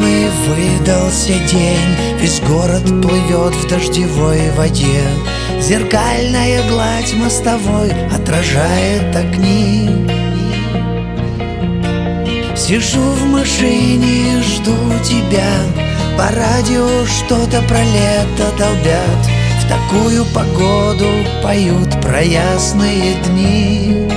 Пасмурный выдался день, весь город плывет в дождевой воде. Зеркальная гладь мостовой отражает огни. Сижу в машине и жду тебя, по радио что-то про лето долбят. В такую погоду поют про ясные дни.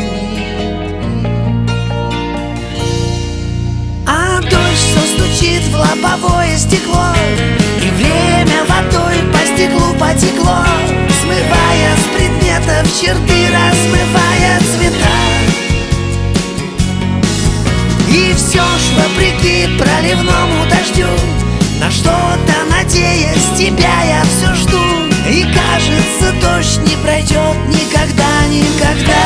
А дождь все стучит в лобовое стекло, и время водой по стеклу потекло, смывая с предметов черты, размывая цвета. И все ж вопреки проливному дождю, на что-то надеясь, тебя я все жду. И кажется, дождь не пройдет никогда, никогда.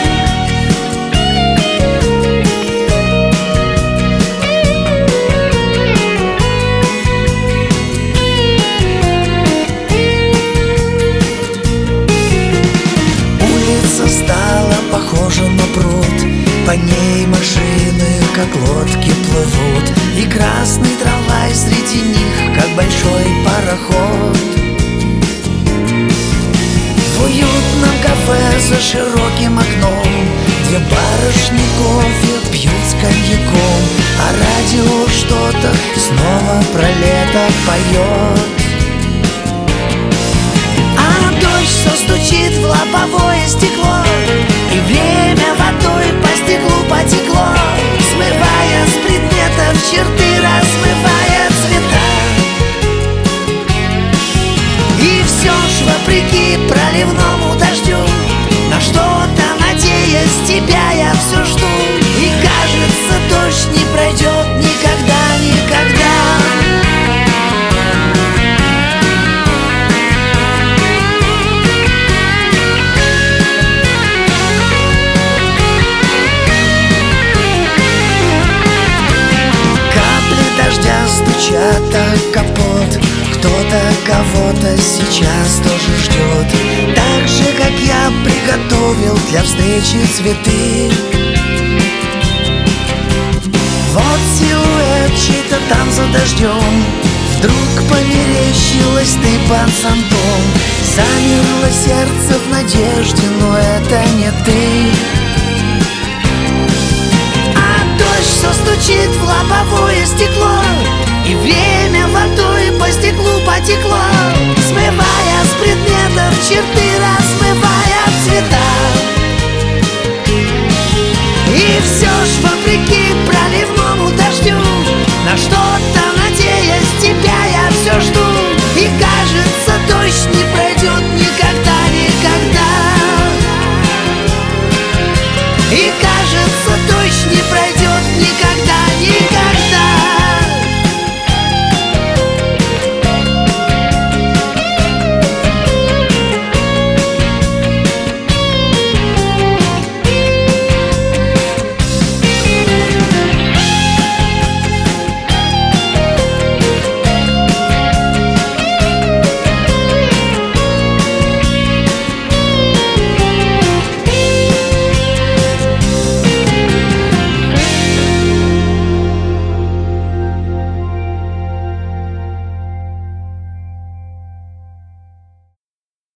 Улица стала похожа на пруд, по ней машины, как лодки, плывут. И красный трамвай среди них, как большой пароход. В уютном кафе за широким окном две барышни кофе пьют с коньяком, а радио что-то снова про лето поет. А дождь все стучит в лобовое стекло, и время водой по стеклу потекло, смывая с предметов черты, размывая цвета. И все ж вопреки проливному дождю, на что-то надеясь, тебя я все жду. И кажется, дождь не пройдет никогда, никогда. Стучат о капот, кто-то кого-то сейчас тоже ждет. Так же, как я приготовил для встречи цветы. Вот силуэт чей-то там за дождем, вдруг померещилась ты под зонтом. Замерло сердце в надежде, но это не ты. А дождь все стучит в лобовое стекло,